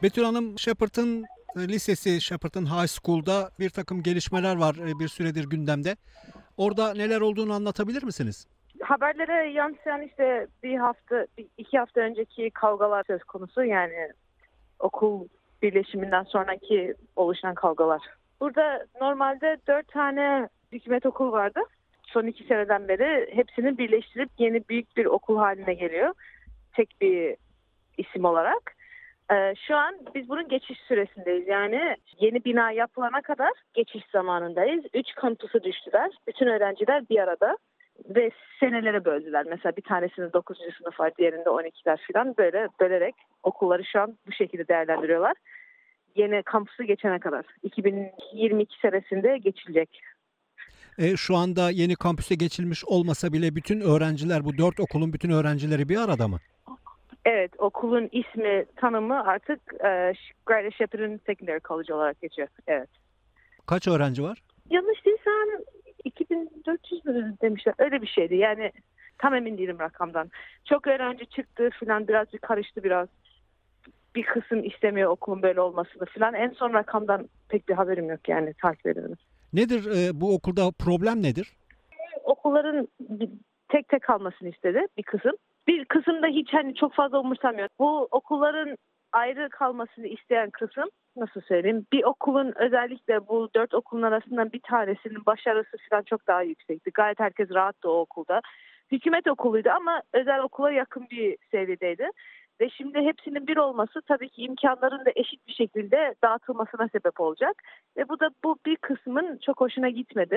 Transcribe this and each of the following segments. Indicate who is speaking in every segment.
Speaker 1: Betül Hanım, Shepherd'ın lisesi, Shepherd'ın High School'da bir takım gelişmeler var bir süredir gündemde. Orada neler olduğunu anlatabilir misiniz?
Speaker 2: Haberlere yansıyan işte iki hafta önceki kavgalar söz konusu. Yani okul birleşiminden sonraki oluşan kavgalar. Burada normalde 4 tane hükümet okul vardı. Son 2 seneden beri hepsini birleştirip yeni büyük bir okul haline geliyor. Tek bir isim olarak. Şu an biz bunun geçiş süresindeyiz. Yani yeni bina yapılana kadar geçiş zamanındayız. 3 kampüsü düştüler. Bütün öğrenciler bir arada ve senelere böldüler. Mesela bir tanesinin 9. sınıf var, diğerinde 12'ler falan, böyle bölerek okulları şu an bu şekilde değerlendiriyorlar. Yeni kampüsü geçene kadar. 2022 senesinde geçilecek.
Speaker 1: Şu anda yeni kampüse geçilmiş olmasa bile bütün öğrenciler, bu 4 okulun bütün öğrencileri bir arada mı?
Speaker 2: Evet, okulun ismi, tanımı artık Greater Shepherd'ın Secondary College olarak geçiyor. Evet.
Speaker 1: Kaç öğrenci var?
Speaker 2: Yanlış değilsem 2400 mü demişler. Öyle bir şeydi. Yani tam emin değilim rakamdan. Çok öğrenci çıktı falan, biraz bir karıştı biraz. Bir kısım istemiyor okulun böyle olmasını falan. En son rakamdan pek bir haberim yok, yani takip edemedim.
Speaker 1: Nedir bu okulda problem nedir?
Speaker 2: Okulların tek tek kalmasını istedi bir kısım. Bir kısım da hiç hani çok fazla umursamıyor. Bu okulların ayrı kalmasını isteyen kısım, nasıl söyleyeyim, bir okulun, özellikle bu 4 okulun arasından bir tanesinin başarısı falan çok daha yüksekti. Gayet herkes rahattı o okulda. Hükümet okuluydu ama özel okula yakın bir seviyedeydi. Ve şimdi hepsinin bir olması tabii ki imkanların da eşit bir şekilde dağıtılmasına sebep olacak. Ve bu bir kısmın çok hoşuna gitmedi.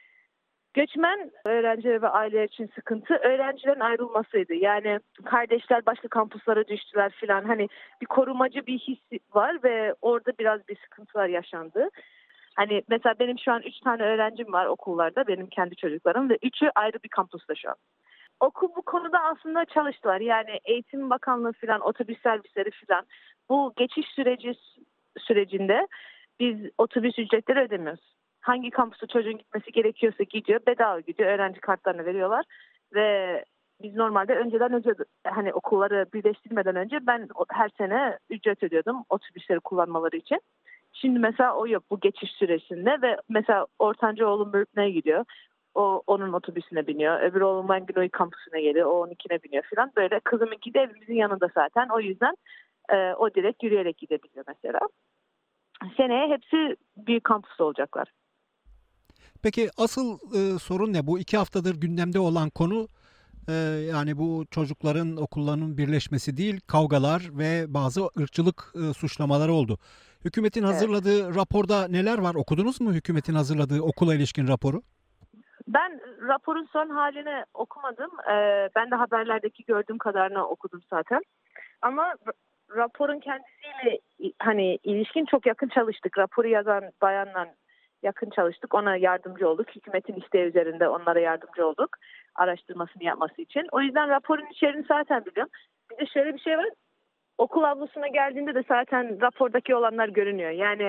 Speaker 2: Göçmen öğrenciler ve aileler için sıkıntı öğrencilerin ayrılmasıydı. Yani kardeşler başka kampüslere düştüler filan. Hani bir korumacı bir his var ve orada biraz bir sıkıntılar yaşandı. Hani mesela benim şu an 3 tane öğrencim var okullarda, benim kendi çocuklarım, ve 3'ü ayrı bir kampüste şu an. Okul bu konuda aslında çalıştılar. Yani Eğitim Bakanlığı filan, otobüs servisleri filan, bu geçiş sürecinde biz otobüs ücretleri ödemiyoruz. Hangi kampüse çocuğun gitmesi gerekiyorsa gidiyor, bedava gidiyor, öğrenci kartlarını veriyorlar ve biz normalde önceden hani okulları birleştirmeden önce ben her sene ücret ödüyordum otobüsleri kullanmaları için. Şimdi mesela o yok bu geçiş süresinde ve mesela ortanca oğlum Bürkne'ye gidiyor. Onun otobüsüne biniyor. Öbür oğlum Manginoy kampüsüne geliyor. O onunkine biniyor falan. Böyle kızımınki de evimizin yanında zaten. O yüzden o direkt yürüyerek gidebiliyor mesela. Seneye hepsi bir kampüste olacaklar.
Speaker 1: Peki asıl sorun ne? Bu 2 haftadır gündemde olan konu yani bu çocukların okullarının birleşmesi değil, kavgalar ve bazı ırkçılık suçlamaları oldu. Hükümetin
Speaker 2: Evet.
Speaker 1: hazırladığı raporda neler var? Okudunuz mu hükümetin hazırladığı okula ilişkin raporu?
Speaker 2: Ben raporun son halini okumadım. Ben de haberlerdeki gördüğüm kadarını okudum zaten. Ama raporun kendisiyle hani ilişkin çok yakın çalıştık. Raporu yazan bayanla yakın çalıştık. Ona yardımcı olduk. Hükümetin isteği üzerinde onlara yardımcı olduk. Araştırmasını yapması için. O yüzden raporun içeriğini zaten biliyorum. Bir de şöyle bir şey var. Okul avlusuna geldiğinde de zaten rapordaki olanlar görünüyor. Yani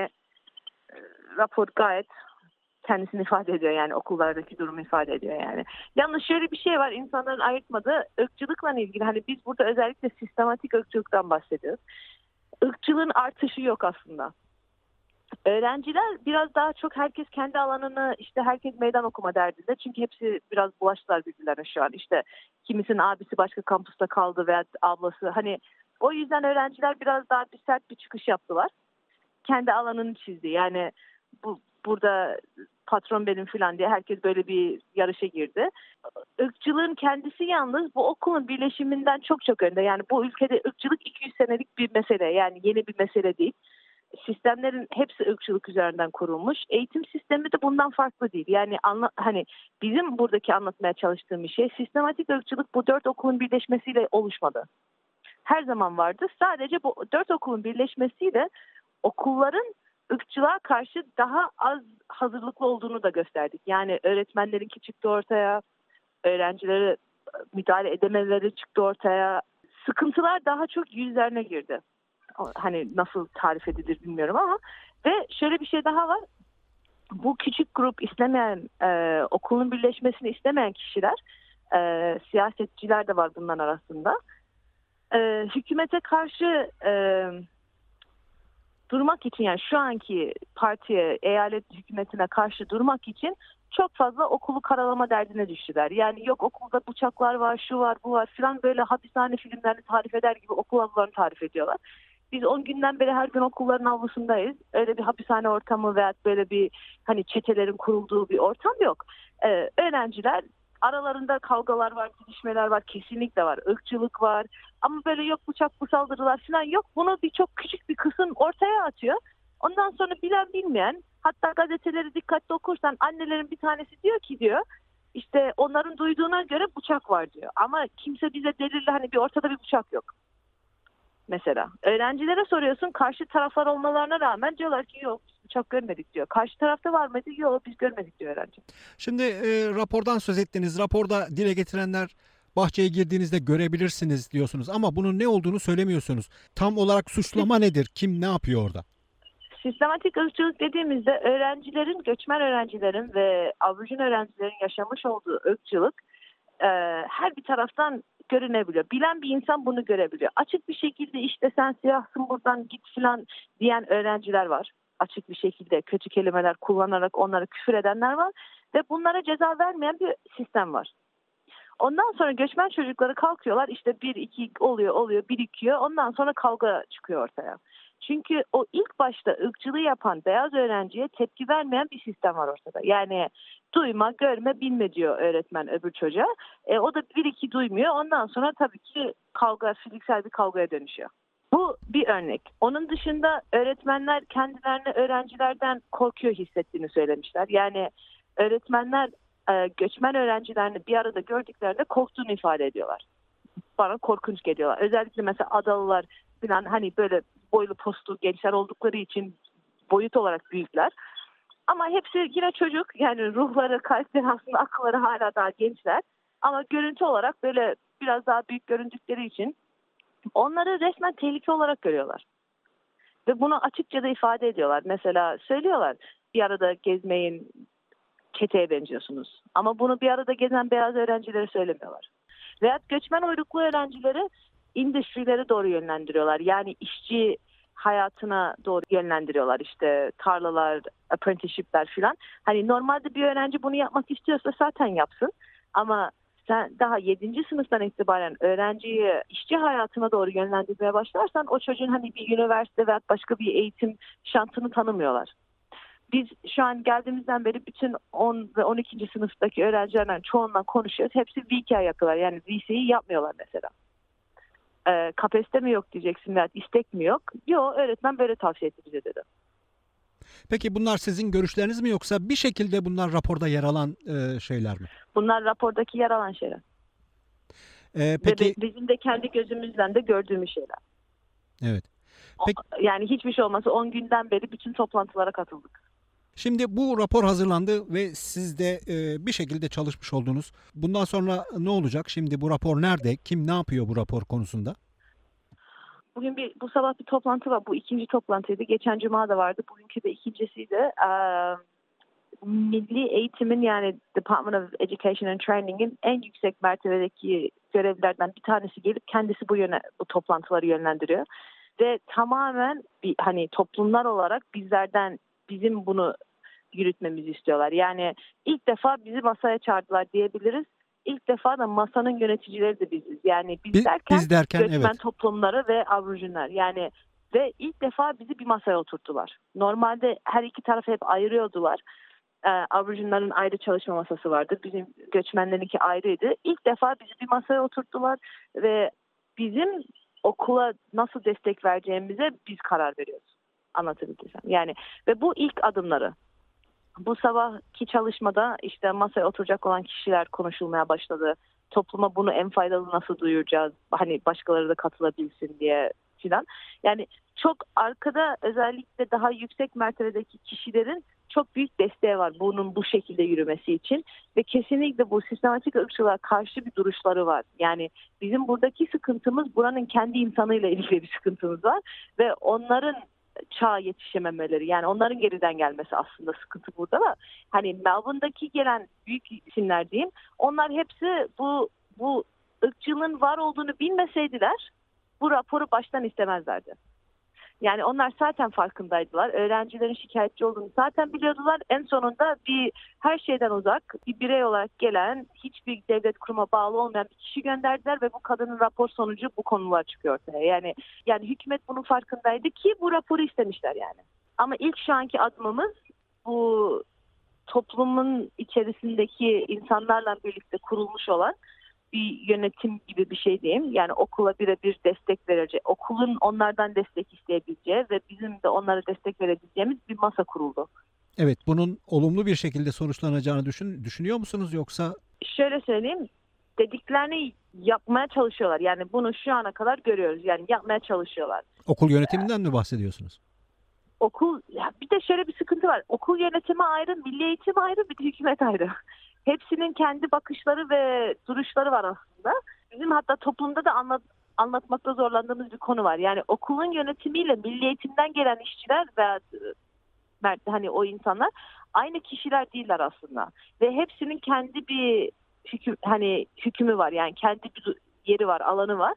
Speaker 2: rapor gayet kendisini ifade ediyor, yani okullardaki durumu ifade ediyor yani. Yalnız şöyle bir şey var, insanların ayırtmadığı ırkçılıkla ilgili. Hani biz burada özellikle sistematik ırkçılıktan bahsediyoruz. Irkçılığın artışı yok aslında. Öğrenciler biraz daha çok, herkes kendi alanını, işte herkes meydan okuma derdinde. Çünkü hepsi biraz bulaştılar birbirlerine şu an. İşte kimisinin abisi başka kampüste kaldı veya ablası. Hani o yüzden öğrenciler biraz daha bir sert bir çıkış yaptılar. Kendi alanını çizdi. Yani burada patron benim falan diye herkes böyle bir yarışa girdi. Irkçılığın kendisi yalnız bu okulun birleşiminden çok çok önde. Yani bu ülkede ırkçılık 200 senelik bir mesele. Yani yeni bir mesele değil. Sistemlerin hepsi ırkçılık üzerinden kurulmuş. Eğitim sistemi de bundan farklı değil. Yani hani bizim buradaki anlatmaya çalıştığım bir şey, sistematik ırkçılık bu 4 okulun birleşmesiyle oluşmadı. Her zaman vardı. Sadece bu 4 okulun birleşmesiyle okulların ırkçılığa karşı daha az hazırlıklı olduğunu da gösterdik. Yani öğretmenlerinki çıktı ortaya, öğrencilere müdahale edememeleri çıktı ortaya. Sıkıntılar daha çok yüzlerine girdi. Hani nasıl tarif edilir bilmiyorum ama, ve şöyle bir şey daha var. Bu küçük grup istemeyen, okulun birleşmesini istemeyen kişiler, siyasetçiler de var bunların arasında. Hükümete karşı durmak için, yani şu anki partiye, eyalet hükümetine karşı durmak için çok fazla okulu karalama derdine düştüler. Yani yok okulda bıçaklar var, şu var, bu var filan, böyle hapishane filmlerini tarif eder gibi okul avlularını tarif ediyorlar. Biz 10 günden beri her gün okulların avlusundayız. Öyle bir hapishane ortamı veya böyle bir hani çetelerin kurulduğu bir ortam yok. Öğrenciler aralarında kavgalar var, didişmeler var, kesinlikle var. Irkçılık var. Ama böyle yok bıçaklı saldırılar falan yok. Bunu çok küçük bir kısım ortaya atıyor. Ondan sonra bilen bilmeyen, hatta gazeteleri dikkatli okursan annelerin bir tanesi diyor ki diyor, işte onların duyduğuna göre bıçak var diyor. Ama kimse bize delille hani bir ortada bir bıçak yok. Mesela öğrencilere soruyorsun, karşı taraflar olmalarına rağmen diyorlar ki yok biz bıçak görmedik diyor. Karşı tarafta var mıydı? Yok biz görmedik diyor öğrenci.
Speaker 1: Şimdi rapordan söz ettiniz. Raporda dile getirenler bahçeye girdiğinizde görebilirsiniz diyorsunuz ama bunun ne olduğunu söylemiyorsunuz. Tam olarak suçlama nedir? Kim ne yapıyor orada?
Speaker 2: Sistematik ırkçılık dediğimizde öğrencilerin, göçmen öğrencilerin ve Aborjin öğrencilerin yaşamış olduğu ırkçılık her bir taraftan görünebiliyor. Bilen bir insan bunu görebiliyor. Açık bir şekilde işte sen siyahsın buradan git filan diyen öğrenciler var. Açık bir şekilde kötü kelimeler kullanarak onlara küfür edenler var. Ve bunlara ceza vermeyen bir sistem var. Ondan sonra göçmen çocukları kalkıyorlar, işte bir iki oluyor birikiyor, ondan sonra kavga çıkıyor ortaya. Çünkü o ilk başta ırkçılığı yapan beyaz öğrenciye tepki vermeyen bir sistem var ortada. Yani duyma, görme, bilme diyor öğretmen öbür çocuğa. O da bir iki duymuyor, ondan sonra tabii ki kavga, fiziksel bir kavgaya dönüşüyor. Bu bir örnek. Onun dışında öğretmenler kendilerini öğrencilerden korkuyor hissettiğini söylemişler. Yani öğretmenler göçmen öğrencilerini bir arada gördüklerinde korktuğunu ifade ediyorlar. Bana korkunç geliyorlar. Özellikle mesela Adalılar falan, hani böyle boylu postlu gençler oldukları için boyut olarak büyükler. Ama hepsi yine çocuk, yani ruhları, kalpleri, aslında akılları hala daha gençler. Ama görüntü olarak böyle biraz daha büyük göründükleri için onları resmen tehlike olarak görüyorlar. Ve bunu açıkça da ifade ediyorlar. Mesela söylüyorlar, bir arada gezmeyin, çeteye benziyorsunuz. Ama bunu bir arada gezen beyaz öğrencilere söylemiyorlar. Veya göçmen uyruklu öğrencileri endüstrilere doğru yönlendiriyorlar. Yani işçi hayatına doğru yönlendiriyorlar. İşte tarlalar, apprenticeship'ler filan. Hani normalde bir öğrenci bunu yapmak istiyorsa zaten yapsın. Ama sen daha 7. sınıftan itibaren öğrenciyi işçi hayatına doğru yönlendirmeye başlarsan o çocuğun hani bir üniversite veya başka bir eğitim şansını tanımıyorlar. Biz şu an geldiğimizden beri bütün 10 ve 12. sınıftaki öğrencilerden çoğundan konuşuyoruz. Hepsi VK yapıyorlar. Yani VC'yi yapmıyorlar mesela. Kapasite mi yok diyeceksin veya istek mi yok? Yok, öğretmen böyle tavsiye etti bize dedi.
Speaker 1: Peki bunlar sizin görüşleriniz mi yoksa bir şekilde bunlar raporda yer alan şeyler mi?
Speaker 2: Bunlar rapordaki yer alan şeyler.
Speaker 1: Peki
Speaker 2: Ve bizim de kendi gözümüzden de gördüğümüz şeyler.
Speaker 1: evet. Peki
Speaker 2: Yani hiçbir şey olmasa 10 günden beri bütün toplantılara katıldık.
Speaker 1: şimdi bu rapor hazırlandı ve siz de bir şekilde çalışmış oldunuz. Bundan sonra ne olacak? Şimdi bu rapor nerede? Kim ne yapıyor bu rapor konusunda?
Speaker 2: Bugün bu sabah bir toplantı var. Bu ikinci toplantıydı. Geçen cuma da vardı. Bugünkü de ikincisiydi. Milli eğitimin, yani Department of Education and Training'in en yüksek mertebedeki görevlilerden bir tanesi gelip kendisi bu toplantıları yönlendiriyor. Ve tamamen hani toplumlar olarak bizim bunu yürütmemizi istiyorlar. Yani ilk defa bizi masaya çağırdılar diyebiliriz. İlk defa da masanın yöneticileri de biziz. Yani
Speaker 1: Biz derken
Speaker 2: göçmen
Speaker 1: evet.
Speaker 2: toplumları ve Aborjinler. Yani ve ilk defa bizi bir masaya oturttular. Normalde her iki tarafı hep ayırıyordular. Aborjinlerin ayrı çalışma masası vardı. Bizim göçmenlerinki ayrıydı. İlk defa bizi bir masaya oturttular ve bizim okula nasıl destek vereceğimize biz karar veriyoruz. Anlatabildiysem. Yani ve bu ilk adımları. Bu sabahki çalışmada işte masaya oturacak olan kişiler konuşulmaya başladı. Topluma bunu en faydalı nasıl duyuracağız? Hani başkaları da katılabilsin diye filan. Yani çok arkada özellikle daha yüksek mertebedeki kişilerin çok büyük desteği var bunun bu şekilde yürümesi için. Ve kesinlikle bu sistematik ırkçılığa karşı bir duruşları var. Yani bizim buradaki sıkıntımız buranın kendi insanıyla ilgili bir sıkıntımız var. Ve onların çağa yetişememeleri, yani onların geriden gelmesi aslında sıkıntı burada da. Hani Melbourne'daki gelen büyük isimler diyeyim, onlar hepsi bu ırkçılığın var olduğunu bilmeseydiler bu raporu baştan istemezlerdi. Yani onlar zaten farkındaydılar. Öğrencilerin şikayetçi olduğunu zaten biliyordular. En sonunda her şeyden uzak bir birey olarak gelen, hiçbir devlet kuruma bağlı olmayan bir kişi gönderdiler ve bu kadının rapor sonucu bu konular çıkıyor ortaya. Yani hükümet bunun farkındaydı ki bu raporu istemişler yani. Ama ilk şu anki adımımız bu toplumun içerisindeki insanlarla birlikte kurulmuş olan bir yönetim gibi bir şey diyeyim. Yani okula birebir destek verecek, okulun onlardan destek isteyebileceği ve bizim de onlara destek verebileceğimiz bir masa kuruldu.
Speaker 1: Evet, bunun olumlu bir şekilde sonuçlanacağını düşünüyor musunuz yoksa?
Speaker 2: Şöyle söyleyeyim, dediklerini yapmaya çalışıyorlar. Yani bunu şu ana kadar görüyoruz. Yani yapmaya çalışıyorlar.
Speaker 1: Okul yönetiminden mi bahsediyorsunuz?
Speaker 2: Bir de şöyle bir sıkıntı var. Okul yönetimi ayrı, milli eğitim ayrı, bir de hükümet ayrı. Hepsinin kendi bakışları ve duruşları var aslında. Bizim hatta toplumda da anlatmakta zorlandığımız bir konu var. Yani okulun yönetimiyle milli eğitimden gelen işçiler veya hani o insanlar aynı kişiler değiller aslında. Ve hepsinin kendi bir hükmü var. Yani kendi bir yeri var, alanı var.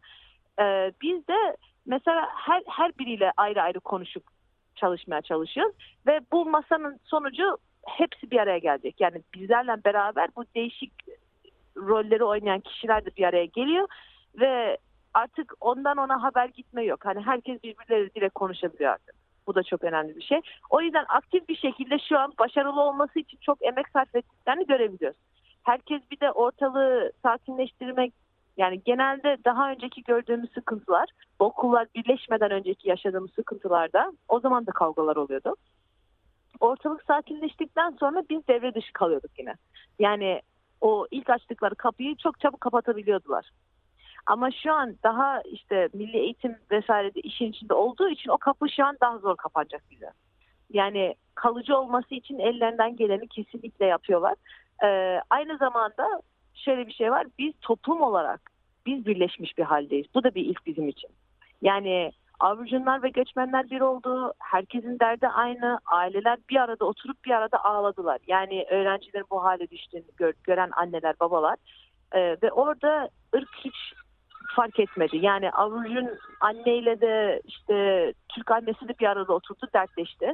Speaker 2: Biz de mesela her biriyle ayrı ayrı konuşup çalışmaya çalışıyoruz ve bu masanın sonucu hepsi bir araya gelecek. Yani bizlerle beraber bu değişik rolleri oynayan kişiler de bir araya geliyor ve artık ondan ona haber gitme yok. Hani herkes birbirleriyle direkt konuşabiliyor artık. Bu da çok önemli bir şey. O yüzden aktif bir şekilde şu an başarılı olması için çok emek sarf ettiklerini görebiliyoruz. Herkes bir de ortalığı sakinleştirmek, yani genelde daha önceki gördüğümüz sıkıntılar, okullar birleşmeden önceki yaşadığımız sıkıntılarda o zaman da kavgalar oluyordu. Ortalık sakinleştikten sonra biz devre dışı kalıyorduk yine. Yani o ilk açtıkları kapıyı çok çabuk kapatabiliyordular. Ama şu an daha işte milli eğitim vesaire de işin içinde olduğu için o kapı şu an daha zor kapanacak bize. Yani kalıcı olması için ellerinden geleni kesinlikle yapıyorlar. Aynı zamanda şöyle bir şey var. Biz toplum olarak birleşmiş bir haldeyiz. Bu da bir ilk bizim için. Yani Avrupa'nlar ve göçmenler bir oldu. Herkesin derdi aynı. Aileler bir arada oturup bir arada ağladılar. Yani öğrencilerin bu hale düştüğünü gören anneler, babalar. Ve orada ırk hiç fark etmedi. Yani Avrupa'nın anneyle de işte Türk annesi de bir arada oturdu, dertleşti.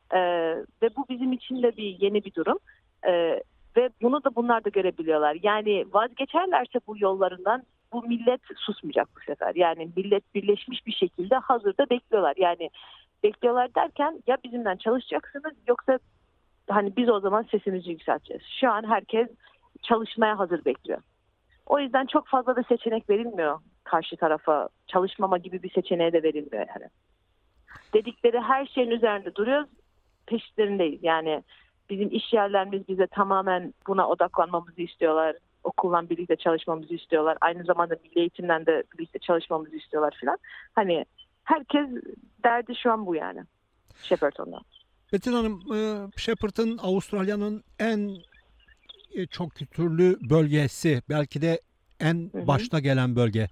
Speaker 2: Ve bu bizim için de yeni bir durum. Ve bunu da bunlar da görebiliyorlar. Yani vazgeçerlerse bu yollarından bu millet susmayacak bu sefer. Yani millet birleşmiş bir şekilde hazırda bekliyorlar. Yani bekliyorlar derken ya bizimle çalışacaksınız yoksa hani biz o zaman sesimizi yükselteceğiz. Şu an herkes çalışmaya hazır bekliyor. O yüzden çok fazla da seçenek verilmiyor karşı tarafa. Çalışmama gibi bir seçeneğe de verilmiyor yani. Dedikleri her şeyin üzerinde duruyoruz. Peşlerindeyiz. Yani bizim iş yerlerimiz bize tamamen buna odaklanmamızı istiyorlar. Okulla birlikte çalışmamızı istiyorlar. Aynı zamanda milli eğitimden de birlikte çalışmamızı istiyorlar filan. Hani herkes derdi şu an bu yani. Shepperton'da.
Speaker 1: Betül Hanım, Shepperton Avustralya'nın en çok kültürlü bölgesi. Belki de en başta gelen bölge.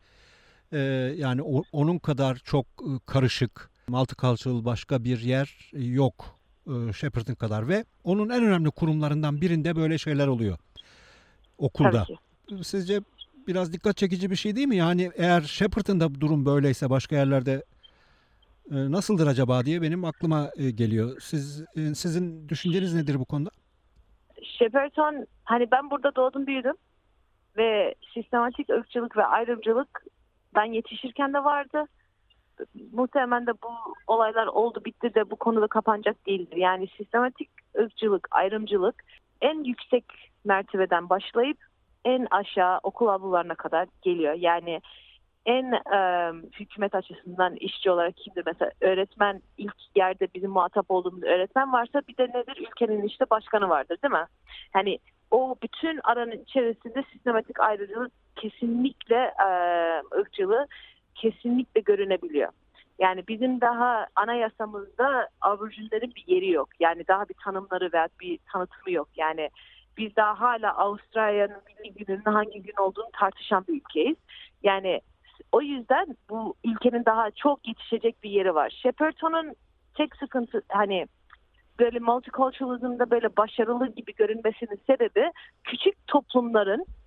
Speaker 1: Yani onun kadar çok karışık, multicultural başka bir yer yok Shepperton kadar ve onun en önemli kurumlarından birinde böyle şeyler oluyor okulda. Sizce biraz dikkat çekici bir şey değil mi? Yani eğer Shepperton'da durum böyleyse başka yerlerde nasıldır acaba diye benim aklıma geliyor. Sizin düşünceniz nedir bu konuda?
Speaker 2: Shepperton, hani ben burada doğdum büyüdüm ve sistematik ırkçılık ve ayrımcılık ben yetişirken de vardı. Muhtemelen de bu olaylar oldu bitti de bu konuda kapanacak değildir. Yani sistematik ırkçılık, ayrımcılık en yüksek mertebeden başlayıp en aşağı okul avlularına kadar geliyor. Yani en hükümet açısından işçi olarak kimdir? Mesela öğretmen, ilk yerde bizim muhatap olduğumuz öğretmen varsa bir de nedir? Ülkenin işte başkanı vardır değil mi? Hani o bütün aranın içerisinde sistematik ayrımcılık kesinlikle ırkçılığı kesinlikle görünebiliyor. Yani bizim daha anayasamızda Aborjinlerin bir yeri yok. Yani daha bir tanımları veya bir tanıtımı yok. Yani biz daha hala Avustralya'nın milli gününün hangi gün olduğunu tartışan bir ülkeyiz. Yani o yüzden bu ülkenin daha çok yetişecek bir yeri var. Shepperton'un tek sıkıntı hani böyle multiculturalizm'da böyle başarılı gibi görünmesinin sebebi küçük toplumların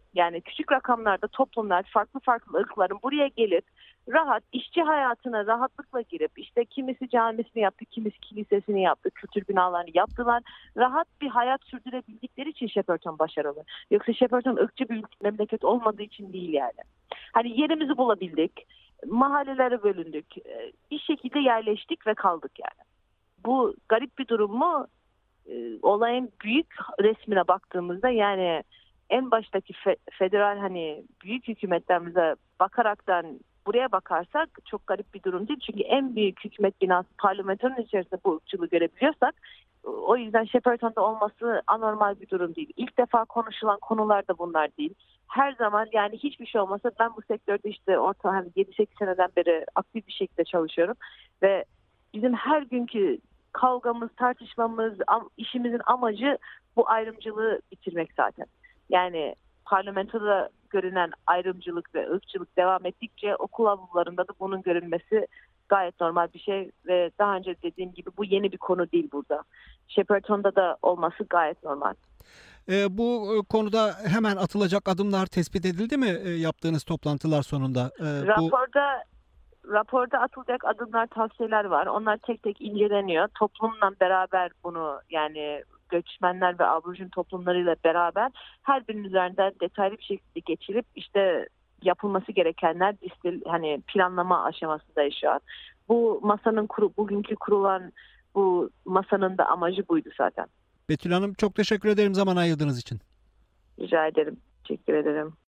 Speaker 2: Yani küçük rakamlarda toplumlar, farklı farklı ırkların buraya gelip rahat işçi hayatına rahatlıkla girip işte kimisi camisini yaptı, kimisi kilisesini yaptı, kültür binalarını yaptılar. Rahat bir hayat sürdürebildikleri için Shepperton başarılı. Yoksa Shepperton ırkçı bir memleket olmadığı için değil yani. Hani yerimizi bulabildik, mahallelere bölündük, bir şekilde yerleştik ve kaldık yani. Bu garip bir durum mu? Olayın büyük resmine baktığımızda yani en baştaki federal hani büyük hükümetlerimize bakaraktan buraya bakarsak çok garip bir durum değil. Çünkü en büyük hükümet binası parlamentonun içerisinde bu ırkçılığı görebiliyorsak o yüzden Shepperton'da olması anormal bir durum değil. İlk defa konuşulan konular da bunlar değil. Her zaman yani hiçbir şey olmasa ben bu sektörde işte orta hani 7-8 seneden beri aktif bir şekilde çalışıyorum ve bizim her günkü kavgamız, tartışmamız, işimizin amacı bu ayrımcılığı bitirmek zaten. Yani parlamentoda görünen ayrımcılık ve ırkçılık devam ettikçe okul avlularında da bunun görünmesi gayet normal bir şey ve daha önce dediğim gibi bu yeni bir konu değil burada. Shepperton'da da olması gayet normal.
Speaker 1: Bu konuda hemen atılacak adımlar tespit edildi mi yaptığınız toplantılar sonunda?
Speaker 2: Raporda atılacak adımlar, tavsiyeler var. Onlar tek tek inceleniyor. Toplumla beraber bunu yani göçmenler ve aborjin toplumlarıyla beraber her birinin üzerinden detaylı bir şekilde geçirip işte yapılması gerekenler hani planlama aşamasında şu an. Bu masanın bugünkü kurulan bu masanın da amacı buydu zaten.
Speaker 1: Betül Hanım çok teşekkür ederim zaman ayırdığınız için.
Speaker 2: Rica ederim. Teşekkür ederim.